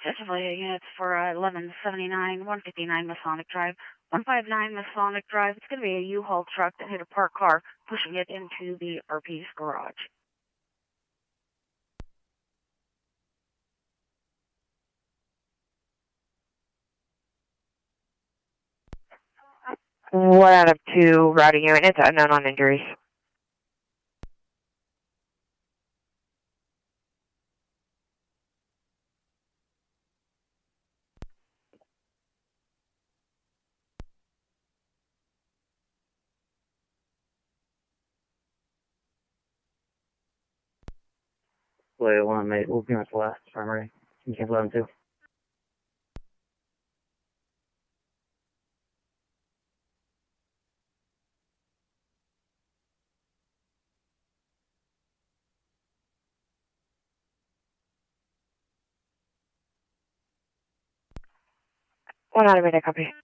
Specifically, units for 1179, 159 Masonic Drive. 159 Masonic Drive. It's going to be a U-Haul truck that hit a parked car, pushing it into the RP's garage. One out of two routing units, unknown on injuries. Play 1, mate. We'll be much last. Primary. You can 11-2. One out of minute, copy.